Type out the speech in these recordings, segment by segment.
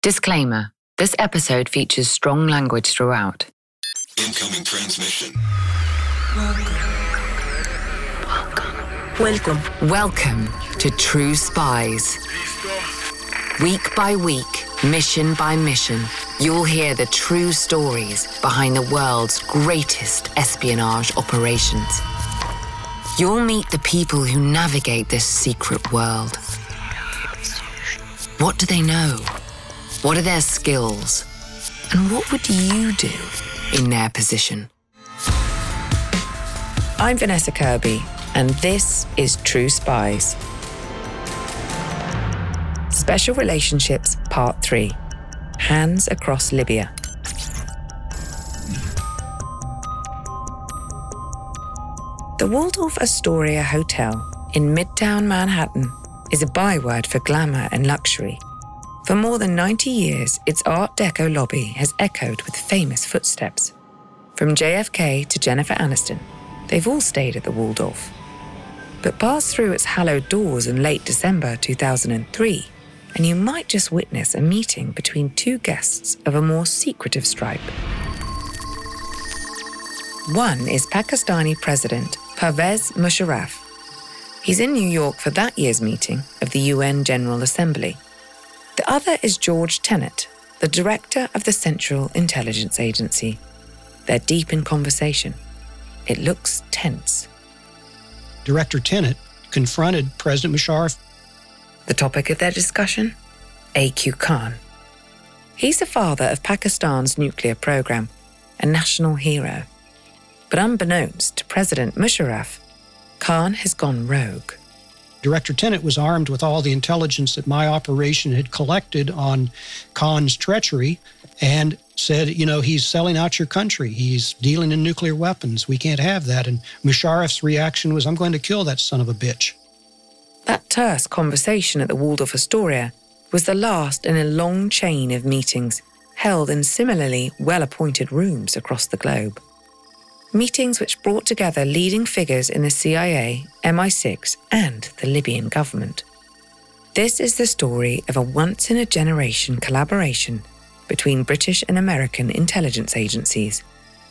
Disclaimer: this episode features strong language throughout. Incoming transmission. Welcome to True Spies. Week by week, mission by mission, you'll hear the true stories behind the world's greatest espionage operations. You'll meet the people who navigate this secret world. What do they know? What are their skills? And what would you do in their position? I'm Vanessa Kirby, and this is True Spies. Special Relationships Part 3. Hands Across Libya. The Waldorf Astoria Hotel in Midtown Manhattan is a byword for glamour and luxury. For more than 90 years, its Art Deco lobby has echoed with famous footsteps. From JFK to Jennifer Aniston, they've all stayed at the Waldorf. But pass through its hallowed doors in late December 2003, and you might just witness a meeting between two guests of a more secretive stripe. One is Pakistani President Pervez Musharraf. He's in New York for that year's meeting of the UN General Assembly. The other is George Tenet, the director of the Central Intelligence Agency. They're deep in conversation. It looks tense. Director Tenet confronted President Musharraf. The topic of their discussion? A.Q. Khan. He's the father of Pakistan's nuclear program, a national hero. But unbeknownst to President Musharraf, Khan has gone rogue. Director Tenet was armed with all the intelligence that my operation had collected on Khan's treachery and said, he's selling out your country. He's dealing in nuclear weapons. We can't have that. And Musharraf's reaction was, I'm going to kill that son of a bitch. That terse conversation at the Waldorf Astoria was the last in a long chain of meetings held in similarly well-appointed rooms across the globe. Meetings which brought together leading figures in the CIA, MI6, and the Libyan government. This is the story of a once-in-a-generation collaboration between British and American intelligence agencies.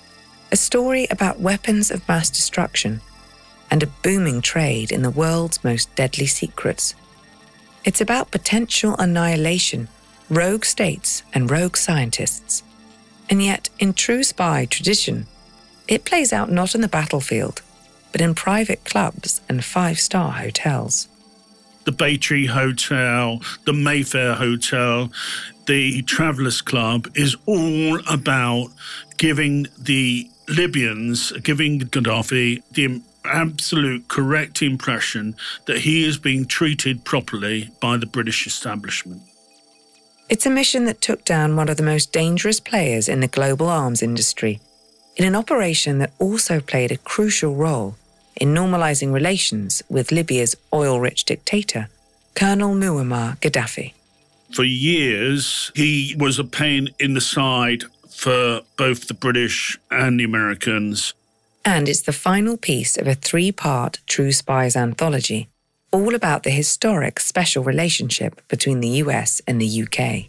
A story about weapons of mass destruction and a booming trade in the world's most deadly secrets. It's about potential annihilation, rogue states and rogue scientists. And yet, in true spy tradition, it plays out not in the battlefield, but in private clubs and five-star hotels. The Baytree Hotel, the Mayfair Hotel, the Travellers Club is all about giving the Libyans, giving Gaddafi the absolute correct impression that he is being treated properly by the British establishment. It's a mission that took down one of the most dangerous players in the global arms industry, in an operation that also played a crucial role in normalizing relations with Libya's oil-rich dictator, Colonel Muammar Gaddafi. For years, he was a pain in the side for both the British and the Americans. And it's the final piece of a 3-part True Spies anthology, all about the historic special relationship between the US and the UK.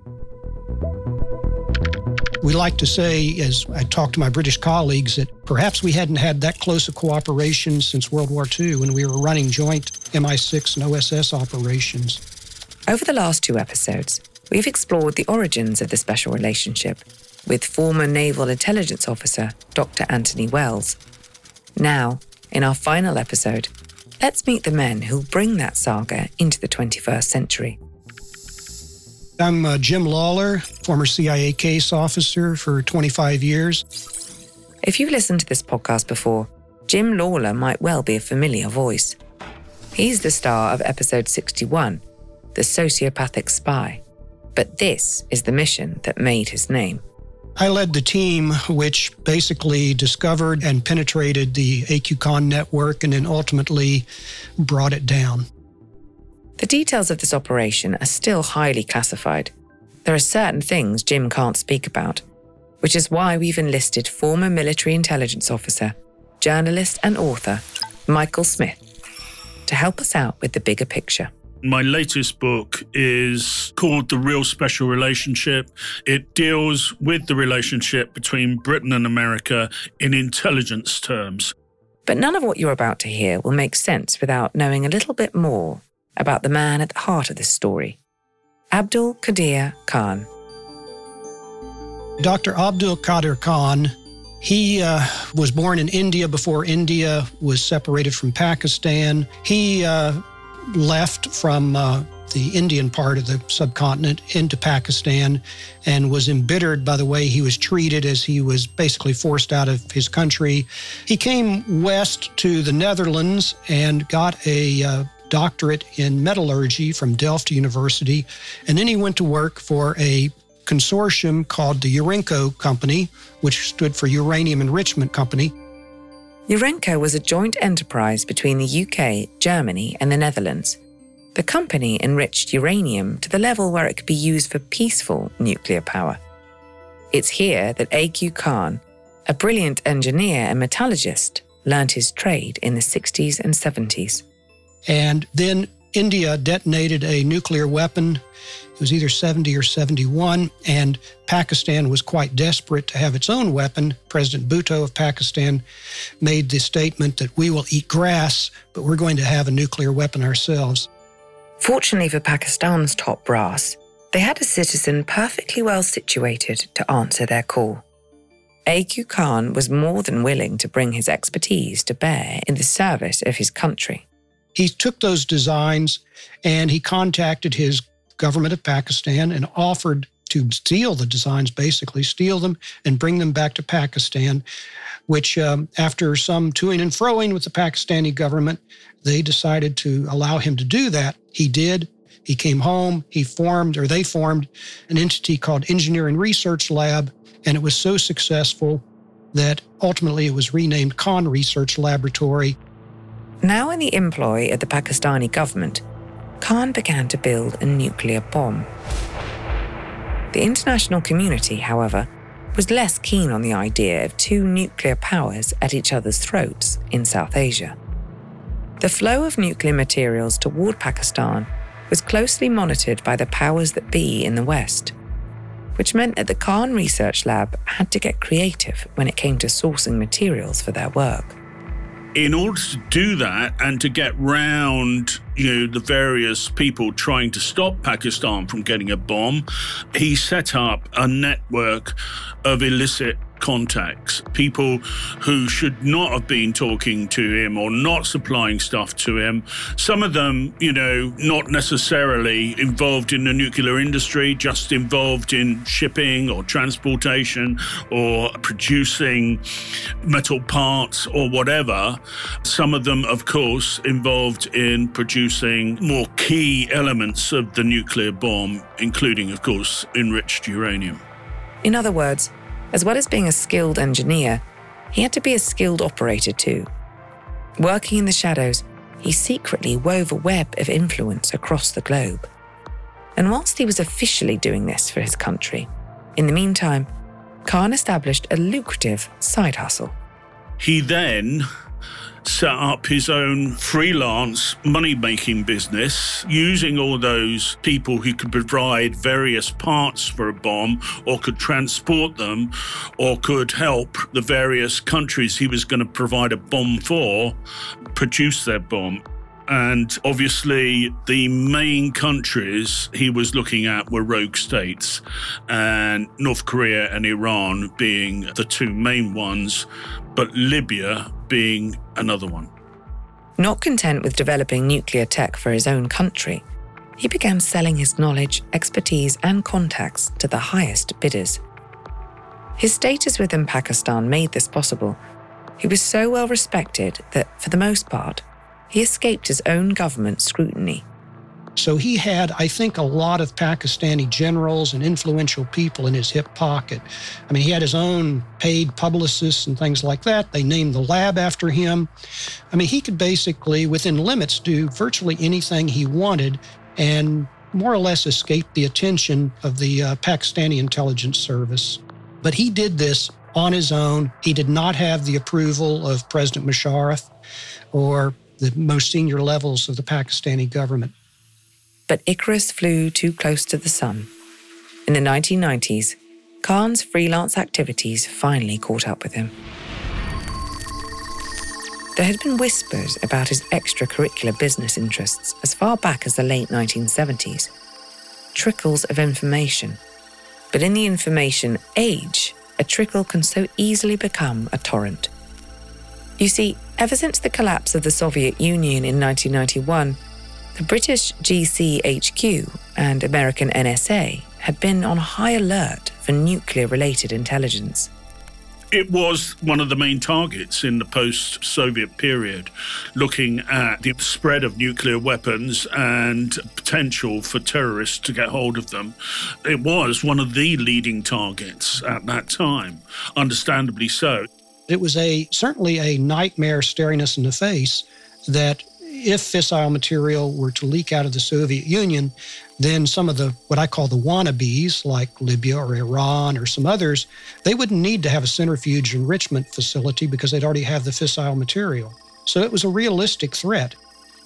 We like to say, as I talk to my British colleagues, that perhaps we hadn't had that close a cooperation since World War II when we were running joint MI6 and OSS operations. Over the last 2 episodes, we've explored the origins of the special relationship with former Naval Intelligence Officer Dr. Anthony Wells. Now, in our final episode, let's meet the men who'll bring that saga into the 21st century. I'm Jim Lawler, former CIA case officer for 25 years. If you've listened to this podcast before, Jim Lawler might well be a familiar voice. He's the star of episode 61, The Sociopathic Spy. But this is the mission that made his name. I led the team which basically discovered and penetrated the A.Q. Khan network and then ultimately brought it down. The details of this operation are still highly classified. There are certain things Jim can't speak about, which is why we've enlisted former military intelligence officer, journalist and author Michael Smith to help us out with the bigger picture. My latest book is called The Real Special Relationship. It deals with the relationship between Britain and America in intelligence terms. But none of what you're about to hear will make sense without knowing a little bit more about the man at the heart of this story, Abdul Qadir Khan. Dr. Abdul Qadir Khan, he was born in India before India was separated from Pakistan. He left from the Indian part of the subcontinent into Pakistan and was embittered by the way he was treated as he was basically forced out of his country. He came west to the Netherlands and got a doctorate in metallurgy from Delft University. And then he went to work for a consortium called the Urenco Company, which stood for Uranium Enrichment Company. Urenco was a joint enterprise between the UK, Germany, and the Netherlands. The company enriched uranium to the level where it could be used for peaceful nuclear power. It's here that A.Q. Khan, a brilliant engineer and metallurgist, learned his trade in the 60s and 70s. And then India detonated a nuclear weapon. It was either 70 or 71, and Pakistan was quite desperate to have its own weapon. President Bhutto of Pakistan made the statement that we will eat grass, but we're going to have a nuclear weapon ourselves. Fortunately for Pakistan's top brass, they had a citizen perfectly well situated to answer their call. A.Q. Khan was more than willing to bring his expertise to bear in the service of his country. He took those designs and he contacted his government of Pakistan and offered to steal the designs, basically steal them and bring them back to Pakistan, which after some toing and froing with the Pakistani government, they decided to allow him to do that. He did. He came home. They formed an entity called Engineering Research Lab, and it was so successful that ultimately it was renamed Khan Research Laboratory. Now in the employ of the Pakistani government, Khan began to build a nuclear bomb. The international community, however, was less keen on the idea of two nuclear powers at each other's throats in South Asia. The flow of nuclear materials toward Pakistan was closely monitored by the powers that be in the West, which meant that the Khan Research Lab had to get creative when it came to sourcing materials for their work. In order to do that and to get round, the various people trying to stop Pakistan from getting a bomb, he set up a network of illicit contacts, people who should not have been talking to him or not supplying stuff to him. Some of them, not necessarily involved in the nuclear industry, just involved in shipping or transportation or producing metal parts or whatever. Some of them, of course, involved in producing more key elements of the nuclear bomb, including, of course, enriched uranium. In other words, as well as being a skilled engineer, he had to be a skilled operator too. Working in the shadows, he secretly wove a web of influence across the globe. And whilst he was officially doing this for his country, in the meantime, Khan established a lucrative side hustle. He then set up his own freelance money-making business using all those people who could provide various parts for a bomb or could transport them or could help the various countries he was going to provide a bomb for produce their bomb. And obviously, the main countries he was looking at were rogue states, and North Korea and Iran being the two main ones, but Libya being another one. Not content with developing nuclear tech for his own country, he began selling his knowledge, expertise, and contacts to the highest bidders. His status within Pakistan made this possible. He was so well respected that, for the most part, he escaped his own government scrutiny. So he had, I think, a lot of Pakistani generals and influential people in his hip pocket. I mean, he had his own paid publicists and things like that. They named the lab after him. I mean, he could basically, within limits, do virtually anything he wanted and more or less escape the attention of the Pakistani intelligence service. But he did this on his own. He did not have the approval of President Musharraf or the most senior levels of the Pakistani government. But Icarus flew too close to the sun. In the 1990s, Khan's freelance activities finally caught up with him. There had been whispers about his extracurricular business interests as far back as the late 1970s. Trickles of information. But in the information age, a trickle can so easily become a torrent. You see, ever since the collapse of the Soviet Union in 1991, the British GCHQ and American NSA had been on high alert for nuclear-related intelligence. It was one of the main targets in the post-Soviet period, looking at the spread of nuclear weapons and potential for terrorists to get hold of them. It was one of the leading targets at that time, understandably so. It was certainly a nightmare staring us in the face that if fissile material were to leak out of the Soviet Union, then some of the, what I call the wannabes, like Libya or Iran or some others, they wouldn't need to have a centrifuge enrichment facility because they'd already have the fissile material. So it was a realistic threat.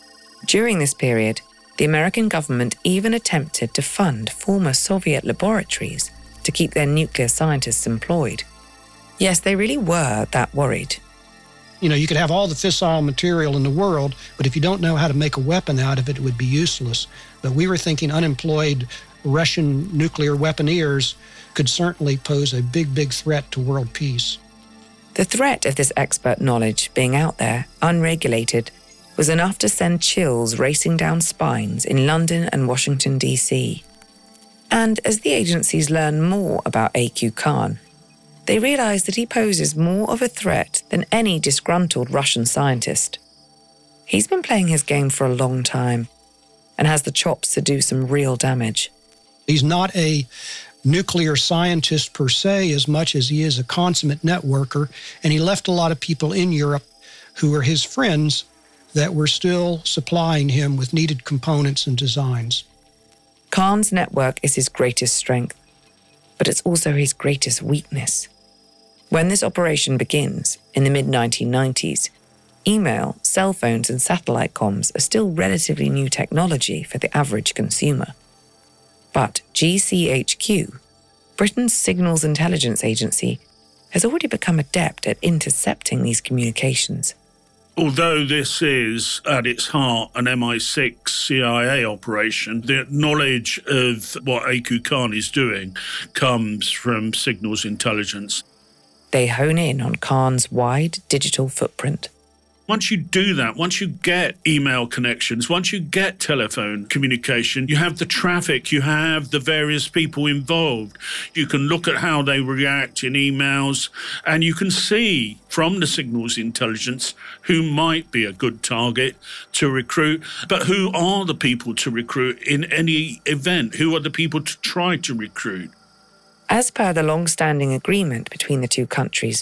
During this period, the American government even attempted to fund former Soviet laboratories to keep their nuclear scientists employed. Yes, they really were that worried. You know, you could have all the fissile material in the world, but if you don't know how to make a weapon out of it, it would be useless. But we were thinking unemployed Russian nuclear weaponeers could certainly pose a big, big threat to world peace. The threat of this expert knowledge being out there, unregulated, was enough to send chills racing down spines in London and Washington, D.C. And as the agencies learn more about A.Q. Khan, they realize that he poses more of a threat than any disgruntled Russian scientist. He's been playing his game for a long time and has the chops to do some real damage. He's not a nuclear scientist per se as much as he is a consummate networker, and he left a lot of people in Europe who were his friends that were still supplying him with needed components and designs. Khan's network is his greatest strength, but it's also his greatest weakness. When this operation begins, in the mid-1990s, email, cell phones and satellite comms are still relatively new technology for the average consumer. But GCHQ, Britain's signals intelligence agency, has already become adept at intercepting these communications. Although this is, at its heart, an MI6 CIA operation, the knowledge of what A.Q. Khan is doing comes from signals intelligence. They hone in on Khan's wide digital footprint. Once you do that, once you get email connections, once you get telephone communication, you have the traffic, you have the various people involved. You can look at how they react in emails, and you can see from the signals intelligence who might be a good target to recruit, but who are the people to recruit in any event? Who are the people to try to recruit? As per the long-standing agreement between the two countries,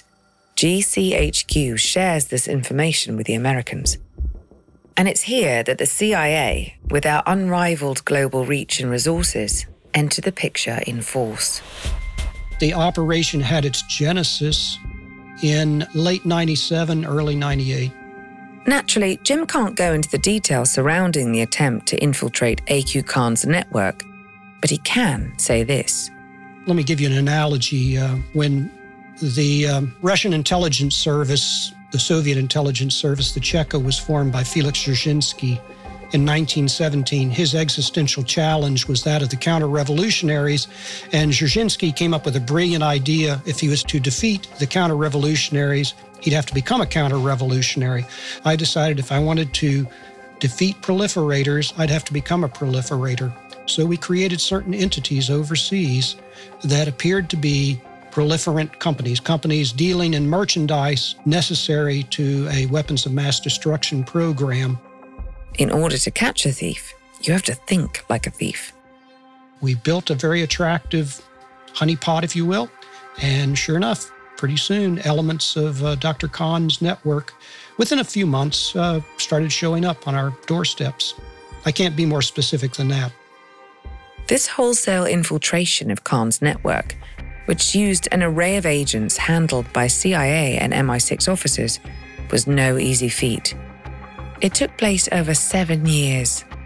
GCHQ shares this information with the Americans. And it's here that the CIA, with our unrivaled global reach and resources, enter the picture in force. The operation had its genesis in late 97, early 98. Naturally, Jim can't go into the details surrounding the attempt to infiltrate A.Q. Khan's network, but he can say this. Let me give you an analogy. When the Russian intelligence service, the Soviet intelligence service, the Cheka, was formed by Felix Dzerzhinsky in 1917, his existential challenge was that of the counter-revolutionaries, and Dzerzhinsky came up with a brilliant idea. If he was to defeat the counter-revolutionaries, he'd have to become a counter-revolutionary. I decided if I wanted to defeat proliferators, I'd have to become a proliferator. So we created certain entities overseas that appeared to be proliferant companies dealing in merchandise necessary to a weapons of mass destruction program. In order to catch a thief, you have to think like a thief. We built a very attractive honeypot, if you will, and sure enough, pretty soon, elements of Dr. Khan's network, within a few months, started showing up on our doorsteps. I can't be more specific than that. This wholesale infiltration of Khan's network, which used an array of agents handled by CIA and MI6 officers, was no easy feat. It took place over 7 years,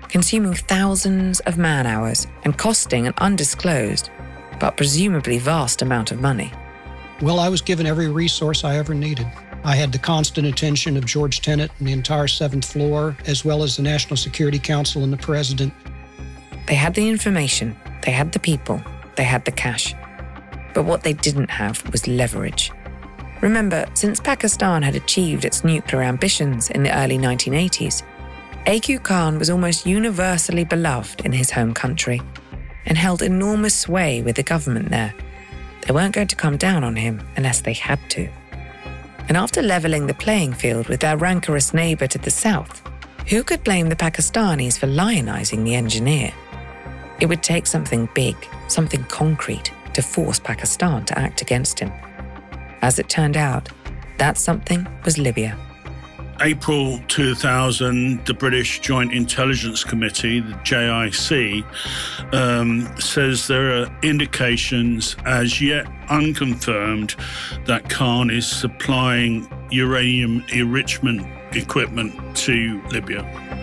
consuming thousands of man-hours and costing an undisclosed, but presumably vast amount of money. Well, I was given every resource I ever needed. I had the constant attention of George Tenet and the entire 7th floor, as well as the National Security Council and the President. They had the information, they had the people, they had the cash. But what they didn't have was leverage. Remember, since Pakistan had achieved its nuclear ambitions in the early 1980s, A.Q. Khan was almost universally beloved in his home country and held enormous sway with the government there. They weren't going to come down on him unless they had to. And after levelling the playing field with their rancorous neighbour to the south, who could blame the Pakistanis for lionising the engineer? It would take something big, something concrete, to force Pakistan to act against him. As it turned out, that something was Libya. April 2000, the British Joint Intelligence Committee, the JIC, says there are indications, as yet unconfirmed, that Khan is supplying uranium enrichment equipment to Libya.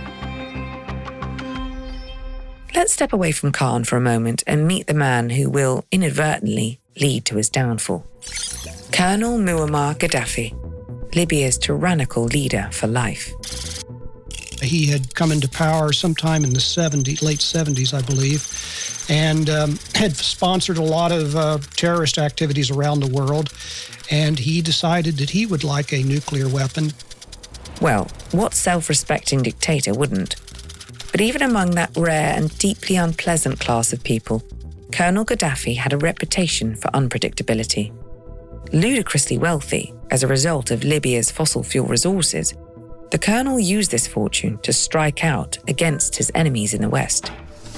Let's step away from Khan for a moment and meet the man who will inadvertently lead to his downfall. Colonel Muammar Gaddafi, Libya's tyrannical leader for life. He had come into power sometime in the late 70s, I believe, and had sponsored a lot of terrorist activities around the world, and he decided that he would like a nuclear weapon. Well, what self-respecting dictator wouldn't? But even among that rare and deeply unpleasant class of people, Colonel Gaddafi had a reputation for unpredictability. Ludicrously wealthy as a result of Libya's fossil fuel resources, the colonel used this fortune to strike out against his enemies in the West.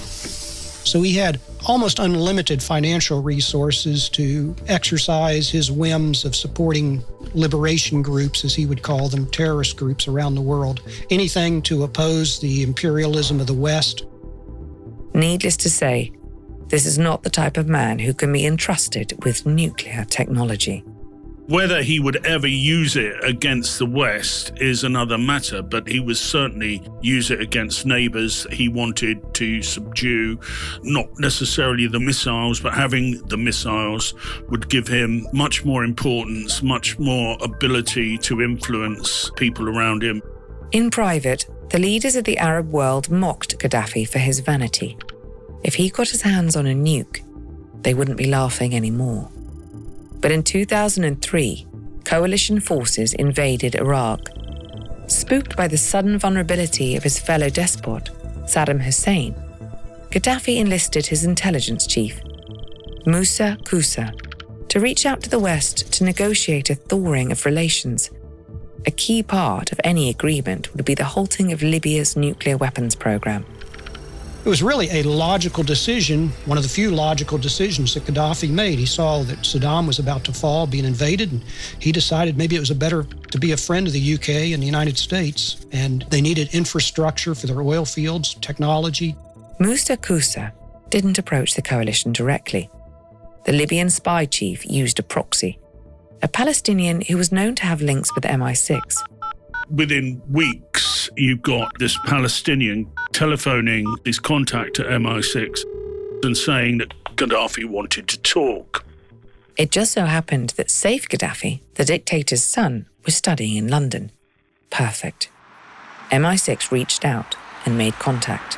So he had almost unlimited financial resources to exercise his whims of supporting liberation groups, as he would call them, terrorist groups around the world. Anything to oppose the imperialism of the West. Needless to say, this is not the type of man who can be entrusted with nuclear technology. Whether he would ever use it against the West is another matter, but he would certainly use it against neighbours he wanted to subdue. Not necessarily the missiles, but having the missiles would give him much more importance, much more ability to influence people around him. In private, the leaders of the Arab world mocked Gaddafi for his vanity. If he got his hands on a nuke, they wouldn't be laughing anymore. But in 2003, coalition forces invaded Iraq. Spooked by the sudden vulnerability of his fellow despot, Saddam Hussein, Gaddafi enlisted his intelligence chief, Moussa Koussa, to reach out to the West to negotiate a thawing of relations. A key part of any agreement would be the halting of Libya's nuclear weapons program. It was really a logical decision, one of the few logical decisions that Gaddafi made. He saw that Saddam was about to fall, being invaded, and he decided maybe it was better to be a friend of the UK and the United States, and they needed infrastructure for their oil fields, technology. Moussa Koussa didn't approach the coalition directly. The Libyan spy chief used a proxy, a Palestinian who was known to have links with MI6. Within weeks, you got this Palestinian telephoning his contact to MI6 and saying that Gaddafi wanted to talk. It just so happened that Saif Gaddafi, the dictator's son, was studying in London. Perfect. MI6 reached out and made contact.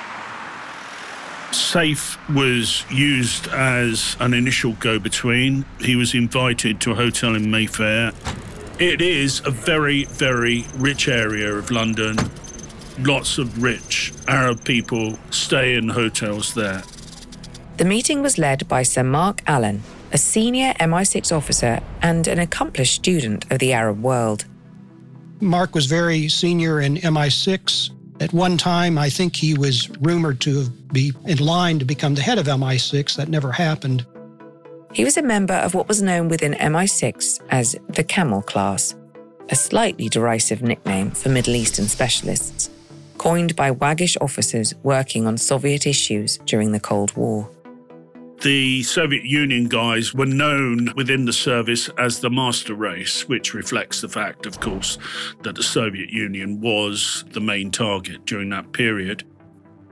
Saif was used as an initial go-between. He was invited to a hotel in Mayfair. It is a very, very rich area of London. Lots of rich Arab people stay in hotels there. The meeting was led by Sir Mark Allen, a senior MI6 officer and an accomplished student of the Arab world. Mark was very senior in MI6. At one time, I think he was rumored to be in line to become the head of MI6. That never happened. He was a member of what was known within MI6 as the Camel class, a slightly derisive nickname for Middle Eastern specialists, coined by waggish officers working on Soviet issues during the Cold War. The Soviet Union guys were known within the service as the master race, which reflects the fact, of course, that the Soviet Union was the main target during that period.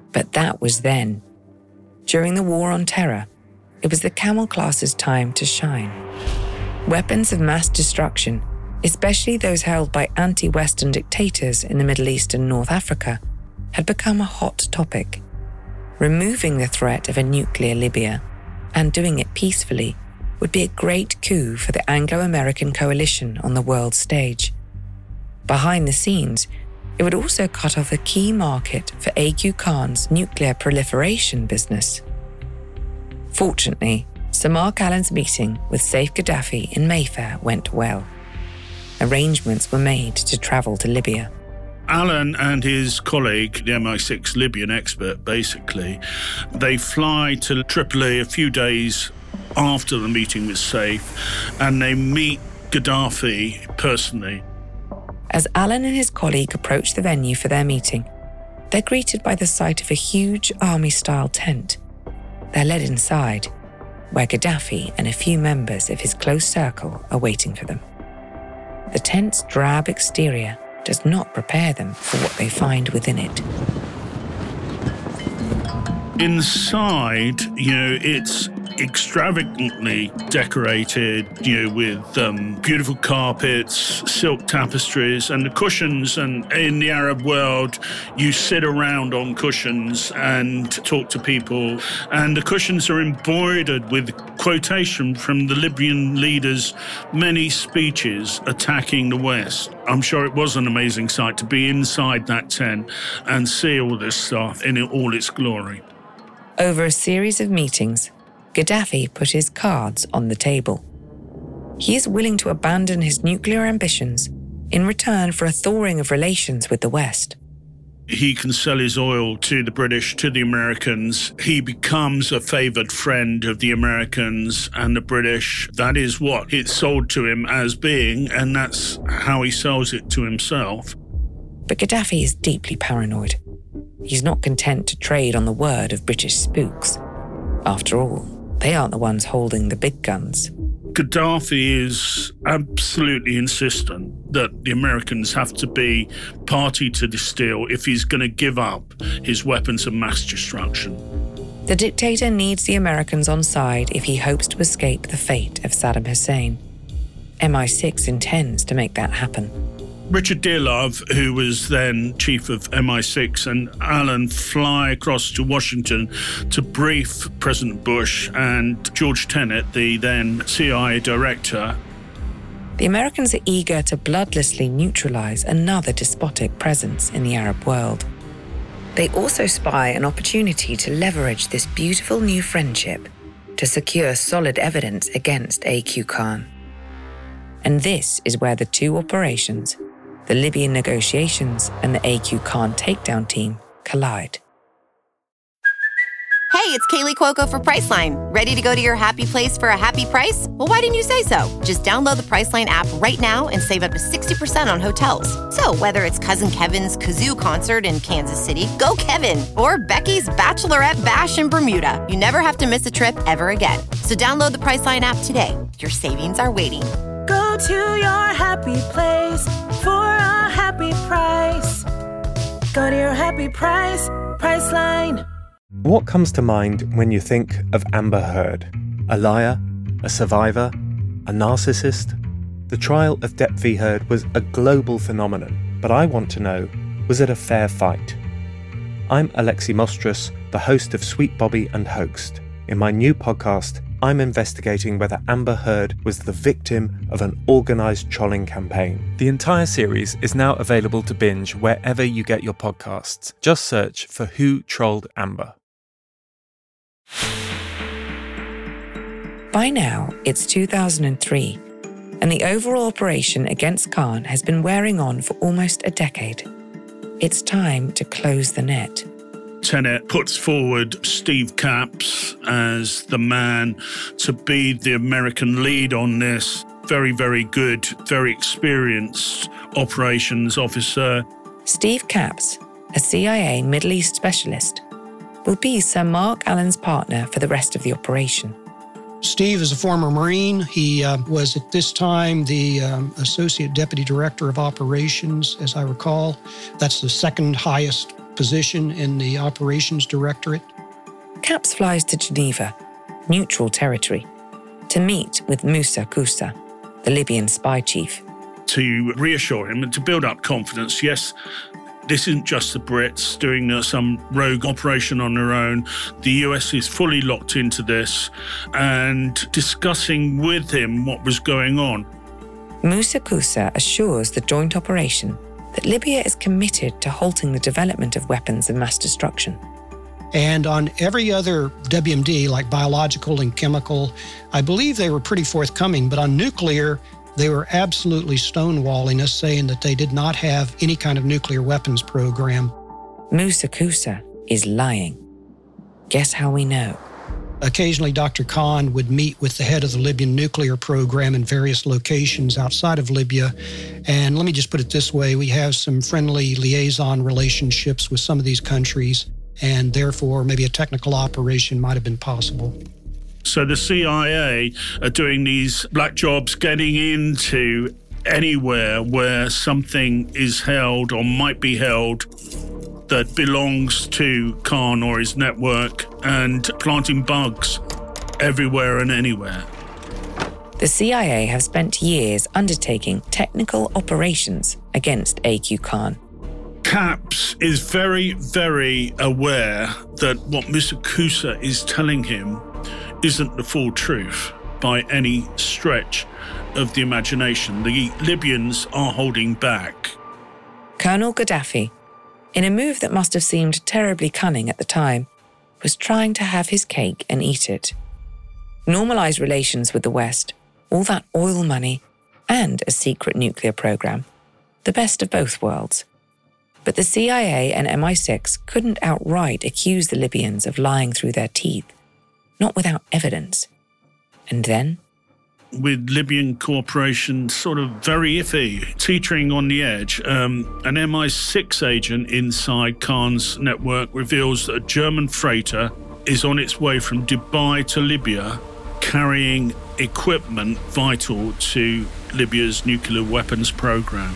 But that was then. During the War on Terror, it was the Camel class's time to shine. Weapons of mass destruction, especially those held by anti-Western dictators in the Middle East and North Africa, had become a hot topic. Removing the threat of a nuclear Libya, and doing it peacefully, would be a great coup for the Anglo-American coalition on the world stage. Behind the scenes, it would also cut off a key market for A.Q. Khan's nuclear proliferation business. Fortunately, Sir Mark Allen's meeting with Saif Gaddafi in Mayfair went well. Arrangements were made to travel to Libya. Allen and his colleague, the MI6 Libyan expert, basically, they fly to Tripoli a few days after the meeting with Saif, and they meet Gaddafi personally. As Allen and his colleague approach the venue for their meeting, they're greeted by the sight of a huge army-style tent. They're led inside, where Gaddafi and a few members of his close circle are waiting for them. The tent's drab exterior does not prepare them for what they find within it. Inside, it's extravagantly decorated, with beautiful carpets, silk tapestries, and the cushions. And in the Arab world, you sit around on cushions and talk to people. And the cushions are embroidered with quotation from the Libyan leaders' many speeches attacking the West. I'm sure it was an amazing sight to be inside that tent and see all this stuff in all its glory. Over a series of meetings, Gaddafi put his cards on the table. He is willing to abandon his nuclear ambitions in return for a thawing of relations with the West. He can sell his oil to the British, to the Americans. He becomes a favoured friend of the Americans and the British. That is what it's sold to him as being, and that's how he sells it to himself. But Gaddafi is deeply paranoid. He's not content to trade on the word of British spooks. After all, they aren't the ones holding the big guns. Gaddafi is absolutely insistent that the Americans have to be party to this deal if he's going to give up his weapons of mass destruction. The dictator needs the Americans on side if he hopes to escape the fate of Saddam Hussein. MI6 intends to make that happen. Richard Dearlove, who was then chief of MI6, and Allen fly across to Washington to brief President Bush and George Tenet, the then CIA director. The Americans are eager to bloodlessly neutralize another despotic presence in the Arab world. They also spy an opportunity to leverage this beautiful new friendship to secure solid evidence against A.Q. Khan. And this is where the two operations, the Libyan negotiations and the A.Q. Khan takedown team, collide. Hey, it's Kaylee Cuoco for Priceline. Ready to go to your happy place for a happy price? Well, why didn't you say so? Just download the Priceline app right now and save up to 60% on hotels. So whether it's Cousin Kevin's Kazoo Concert in Kansas City, go Kevin, or Becky's Bachelorette Bash in Bermuda, you never have to miss a trip ever again. So download the Priceline app today. Your savings are waiting. Go to your happy place for a happy price. Go to your happy price, Priceline. What comes to mind when you think of Amber Heard? A liar? A survivor? A narcissist? The trial of Depp v. Heard was a global phenomenon, but I want to know, was it a fair fight? I'm Alexi Mostrous, the host of Sweet Bobby and Hoaxed. In my new podcast, I'm investigating whether Amber Heard was the victim of an organised trolling campaign. The entire series is now available to binge wherever you get your podcasts. Just search for Who Trolled Amber. By now, it's 2003, and the overall operation against Khan has been wearing on for almost a decade. It's time to close the net. Tenet puts forward Steve Capps as the man to be the American lead on this. Very, very good, very experienced operations officer. Steve Capps, a CIA Middle East specialist, will be Sir Mark Allen's partner for the rest of the operation. Steve is a former Marine. He was at this time the Associate Deputy Director of Operations, as I recall. That's the second highest position in the operations directorate. Capps flies to Geneva, neutral territory, to meet with Moussa Koussa, the Libyan spy chief. To reassure him and to build up confidence, yes, this isn't just the Brits doing some rogue operation on their own. The US is fully locked into this, and discussing with him what was going on. Moussa Koussa assures the joint operation that Libya is committed to halting the development of weapons of mass destruction. And on every other WMD, like biological and chemical, I believe they were pretty forthcoming, but on nuclear, they were absolutely stonewalling us, saying that they did not have any kind of nuclear weapons program. Moussa Koussa is lying. Guess how we know? Occasionally, Dr. Khan would meet with the head of the Libyan nuclear program in various locations outside of Libya. And let me just put it this way, we have some friendly liaison relationships with some of these countries, and therefore maybe a technical operation might have been possible. So the CIA are doing these black jobs, getting into anywhere where something is held or might be held that belongs to Khan or his network, and planting bugs everywhere and anywhere. The CIA have spent years undertaking technical operations against AQ Khan. Capps is very, very aware that what Mr. Koussa is telling him isn't the full truth by any stretch of the imagination. The Libyans are holding back. Colonel Gaddafi, in a move that must have seemed terribly cunning at the time, was trying to have his cake and eat it. Normalize relations with the West, all that oil money, and a secret nuclear program. The best of both worlds. But the CIA and MI6 couldn't outright accuse the Libyans of lying through their teeth. Not without evidence. And then? With Libyan cooperation sort of very iffy, teetering on the edge, an MI6 agent inside Khan's network reveals that a German freighter is on its way from Dubai to Libya, carrying equipment vital to Libya's nuclear weapons program.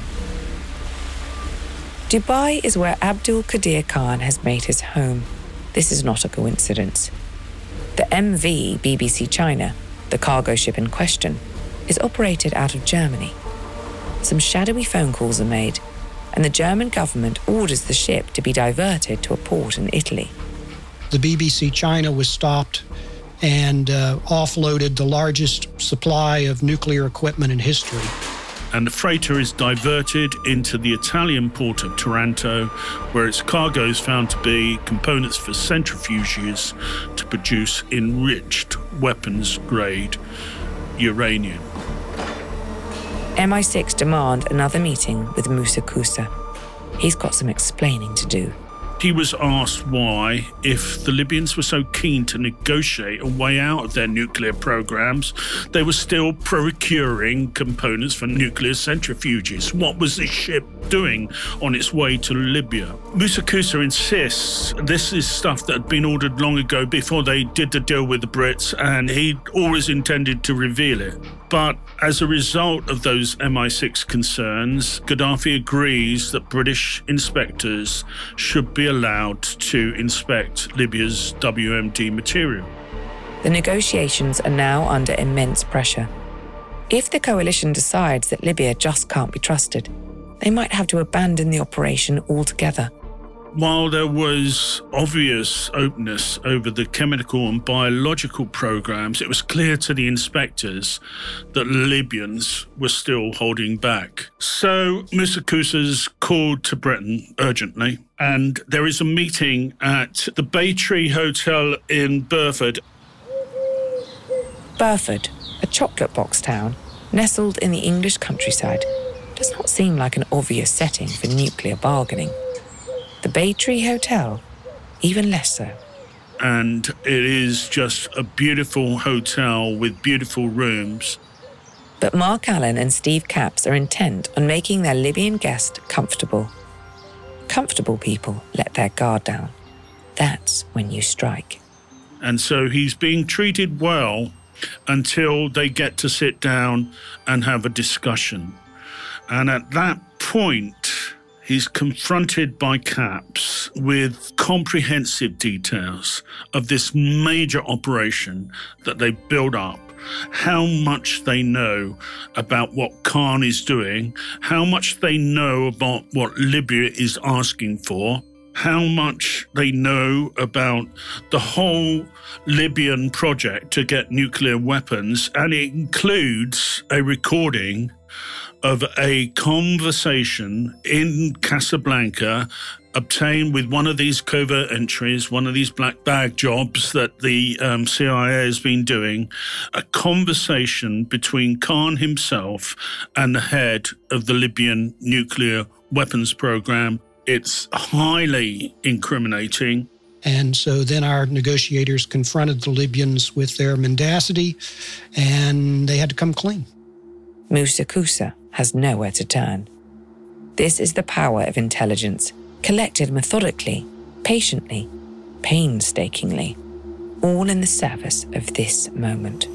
Dubai is where Abdul Qadir Khan has made his home. This is not a coincidence. The MV BBC China, the cargo ship in question, is operated out of Germany. Some shadowy phone calls are made, and the German government orders the ship to be diverted to a port in Italy. The BBC China was stopped and offloaded the largest supply of nuclear equipment in history. And the freighter is diverted into the Italian port of Taranto, where its cargo is found to be components for centrifuges to produce enriched weapons-grade uranium. MI6 demand another meeting with Moussa Koussa. He's got some explaining to do. He was asked why, if the Libyans were so keen to negotiate a way out of their nuclear programs, they were still procuring components for nuclear centrifuges. What was the ship doing on its way to Libya? Moussa Koussa insists this is stuff that had been ordered long ago before they did the deal with the Brits, and he'd always intended to reveal it. But as a result of those MI6 concerns, Gaddafi agrees that British inspectors should be allowed to inspect Libya's WMD material. The negotiations are now under immense pressure. If the coalition decides that Libya just can't be trusted, they might have to abandon the operation altogether. While there was obvious openness over the chemical and biological programs, it was clear to the inspectors that Libyans were still holding back. So Moussa Koussa's called to Britain urgently, and there is a meeting at the Bay Tree Hotel in Burford. Burford, a chocolate box town nestled in the English countryside, does not seem like an obvious setting for nuclear bargaining. The Bay Tree Hotel, even less so. And it is just a beautiful hotel with beautiful rooms. But Mark Allen and Steve Capps are intent on making their Libyan guest comfortable. Comfortable people let their guard down. That's when you strike. And so he's being treated well until they get to sit down and have a discussion. And at that point, he's confronted by CAPS with comprehensive details of this major operation that they built up, how much they know about what Khan is doing, how much they know about what Libya is asking for, how much they know about the whole Libyan project to get nuclear weapons, and it includes a recording of a conversation in Casablanca obtained with one of these covert entries, one of these black bag jobs that the CIA has been doing, a conversation between Khan himself and the head of the Libyan nuclear weapons program. It's highly incriminating. And so then our negotiators confronted the Libyans with their mendacity, and they had to come clean. Moussa Koussa has nowhere to turn. This is the power of intelligence, collected methodically, patiently, painstakingly, all in the service of this moment.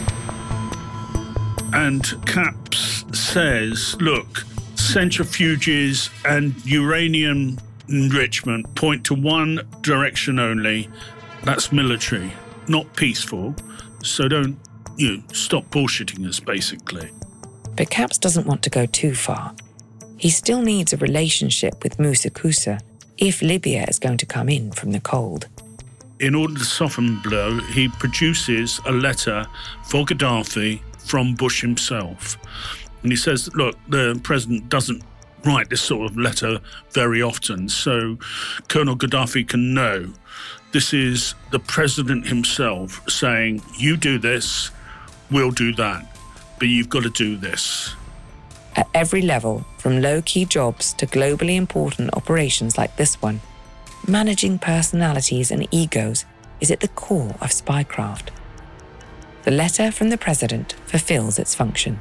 And CAPS says, look, centrifuges and uranium enrichment point to one direction only. That's military, not peaceful. So don't, stop bullshitting us, basically. But CAPS doesn't want to go too far. He still needs a relationship with Moussa Koussa if Libya is going to come in from the cold. In order to soften the blow, he produces a letter for Gaddafi from Bush himself. And he says, look, the president doesn't write this sort of letter very often, so Colonel Gaddafi can know this is the president himself saying, you do this, we'll do that, but you've got to do this. At every level, from low-key jobs to globally important operations like this one, managing personalities and egos is at the core of spycraft. The letter from the president fulfills its function.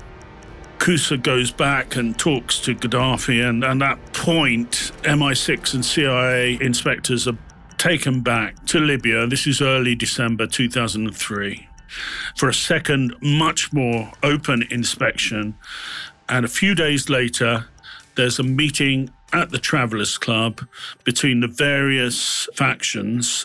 Koussa goes back and talks to Gaddafi, and at that point, MI6 and CIA inspectors are taken back to Libya. This is early December 2003, for a second, much more open inspection. And a few days later, there's a meeting at the Travelers Club between the various factions.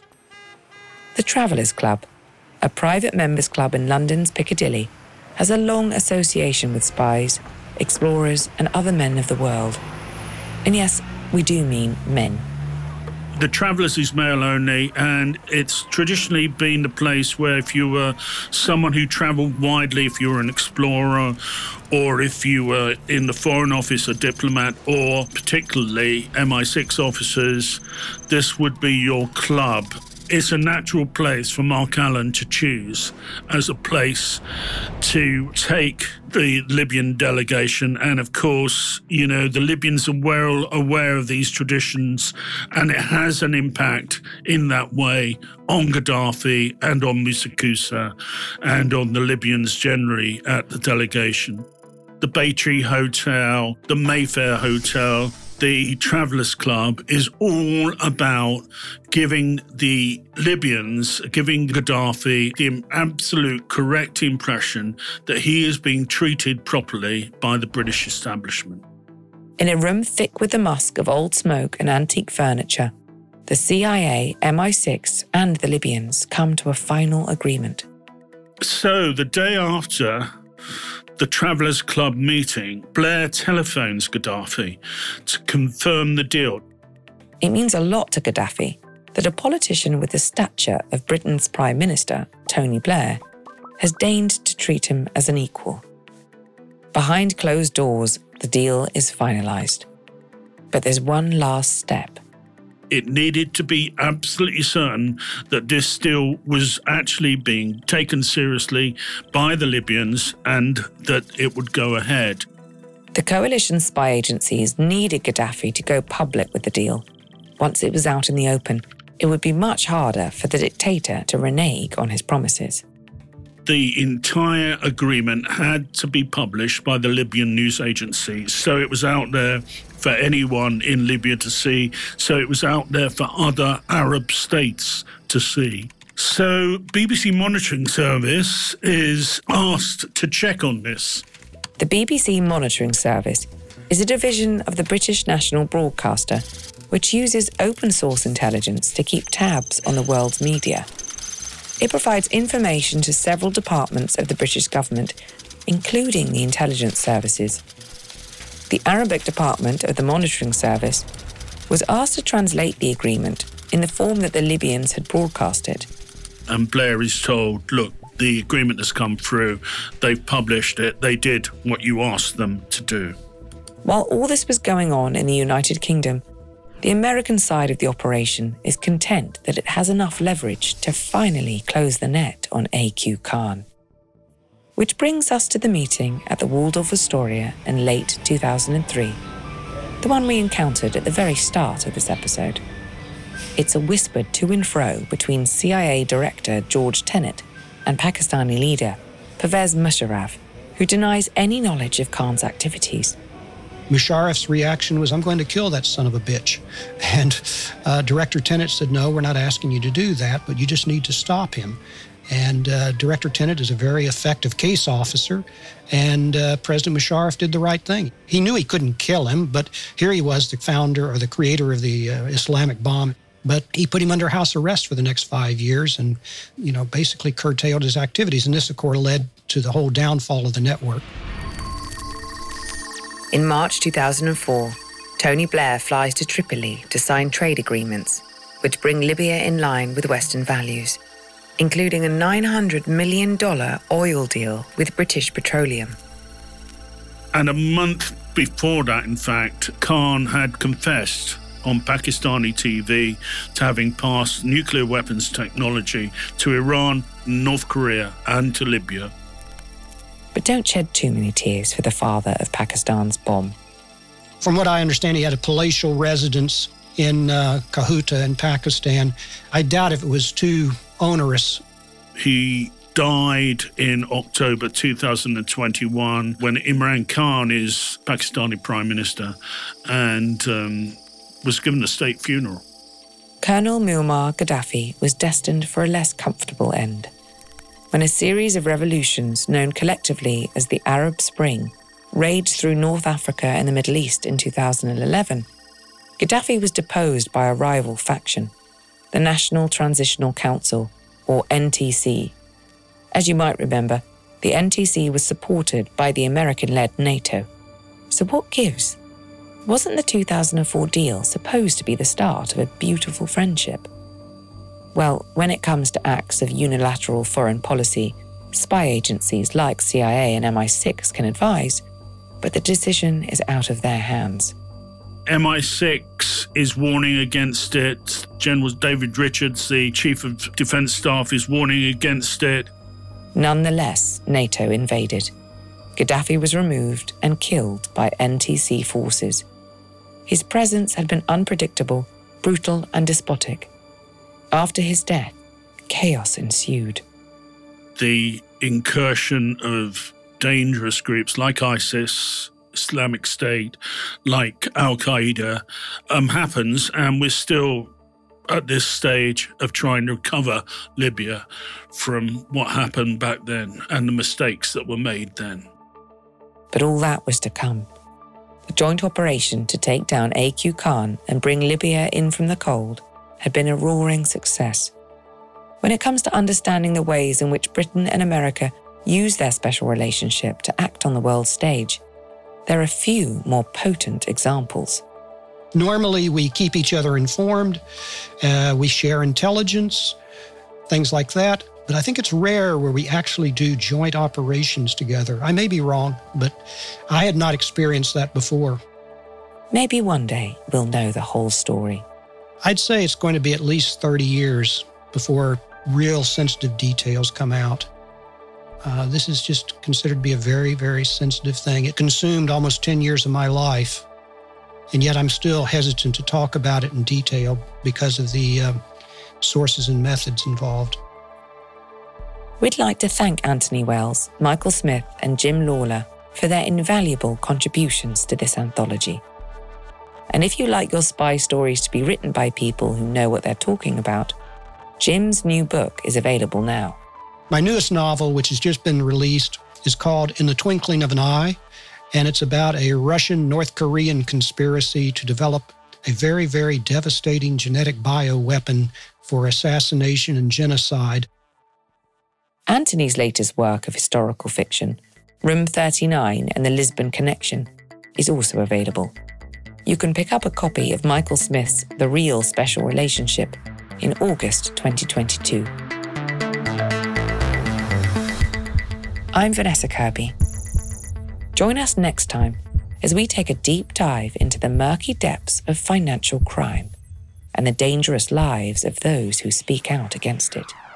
The Travelers Club, a private members club in London's Piccadilly, has a long association with spies, explorers, and other men of the world. And yes, we do mean men. The Travellers is male only, and it's traditionally been the place where if you were someone who travelled widely, if you were an explorer, or if you were in the Foreign Office, a diplomat, or particularly MI6 officers, this would be your club. It's a natural place for Mark Allen to choose as a place to take the Libyan delegation. And of course, the Libyans are well aware of these traditions, and it has an impact in that way on Gaddafi and on Moussa Koussa and on the Libyans generally at the delegation. The Bay Tree Hotel, the Mayfair Hotel, the Travelers Club is all about giving the Libyans, giving Gaddafi the absolute correct impression that he is being treated properly by the British establishment. In a room thick with the musk of old smoke and antique furniture, the CIA, MI6 and the Libyans come to a final agreement. So the day after the Travelers Club meeting, Blair telephones Gaddafi to confirm the deal. It means a lot to Gaddafi that a politician with the stature of Britain's Prime Minister, Tony Blair, has deigned to treat him as an equal. Behind closed doors, the deal is finalised. But there's one last step. It needed to be absolutely certain that this deal was actually being taken seriously by the Libyans and that it would go ahead. The coalition spy agencies needed Gaddafi to go public with the deal. Once it was out in the open, it would be much harder for the dictator to renege on his promises. The entire agreement had to be published by the Libyan news agency, so it was out there for anyone in Libya to see, so it was out there for other Arab states to see. So BBC Monitoring Service is asked to check on this. The BBC Monitoring Service is a division of the British national broadcaster, which uses open source intelligence to keep tabs on the world's media. It provides information to several departments of the British government, including the intelligence services. The Arabic department of the monitoring service was asked to translate the agreement in the form that the Libyans had broadcast it. And Blair is told, look, the agreement has come through, they've published it, they did what you asked them to do. While all this was going on in the United Kingdom, the American side of the operation is content that it has enough leverage to finally close the net on A.Q. Khan. Which brings us to the meeting at the Waldorf Astoria in late 2003, the one we encountered at the very start of this episode. It's a whispered to and fro between CIA Director George Tenet and Pakistani leader Pervez Musharraf, who denies any knowledge of Khan's activities. Musharraf's reaction was, I'm going to kill that son of a bitch. And Director Tenet said, no, we're not asking you to do that, but you just need to stop him. And Director Tenet is a very effective case officer, and President Musharraf did the right thing. He knew he couldn't kill him, but here he was, the founder or the creator of the Islamic bomb. But he put him under house arrest for the next 5 years and, basically curtailed his activities. And this, of course, led to the whole downfall of the network. In March 2004, Tony Blair flies to Tripoli to sign trade agreements, which bring Libya in line with Western values, including a $900 million oil deal with British Petroleum. And a month before that, in fact, Khan had confessed on Pakistani TV to having passed nuclear weapons technology to Iran, North Korea, and to Libya. But don't shed too many tears for the father of Pakistan's bomb. From what I understand, he had a palatial residence in Kahuta in Pakistan. I doubt if it was too onerous. He died in October 2021 when Imran Khan is Pakistani Prime Minister and was given a state funeral. Colonel Muammar Gaddafi was destined for a less comfortable end. When a series of revolutions known collectively as the Arab Spring raged through North Africa and the Middle East in 2011, Gaddafi was deposed by a rival faction, the National Transitional Council, or NTC. As you might remember, the NTC was supported by the American-led NATO. So what gives? Wasn't the 2004 deal supposed to be the start of a beautiful friendship? Well, when it comes to acts of unilateral foreign policy, spy agencies like CIA and MI6 can advise, but the decision is out of their hands. MI6 is warning against it. General David Richards, the Chief of Defence Staff, is warning against it. Nonetheless, NATO invaded. Gaddafi was removed and killed by NTC forces. His presence had been unpredictable, brutal, and despotic. After his death, chaos ensued. The incursion of dangerous groups like ISIS, Islamic State, like Al-Qaeda, happens, and we're still at this stage of trying to recover Libya from what happened back then and the mistakes that were made then. But all that was to come. The joint operation to take down A.Q. Khan and bring Libya in from the cold had been a roaring success. When it comes to understanding the ways in which Britain and America use their special relationship to act on the world stage, there are few more potent examples. Normally, we keep each other informed, we share intelligence, things like that. But I think it's rare where we actually do joint operations together. I may be wrong, but I had not experienced that before. Maybe one day we'll know the whole story. I'd say it's going to be at least 30 years before real sensitive details come out. This is just considered to be a very, very sensitive thing. It consumed almost 10 years of my life, and yet I'm still hesitant to talk about it in detail because of the sources and methods involved. We'd like to thank Anthony Wells, Michael Smith, and Jim Lawler for their invaluable contributions to this anthology. And if you like your spy stories to be written by people who know what they're talking about, Jim's new book is available now. My newest novel, which has just been released, is called In the Twinkling of an Eye, and it's about a Russian-North Korean conspiracy to develop a very, very devastating genetic bioweapon for assassination and genocide. Anthony's latest work of historical fiction, Room 39 and the Lisbon Connection, is also available. You can pick up a copy of Michael Smith's The Real Special Relationship in August 2022. I'm Vanessa Kirby. Join us next time as we take a deep dive into the murky depths of financial crime and the dangerous lives of those who speak out against it.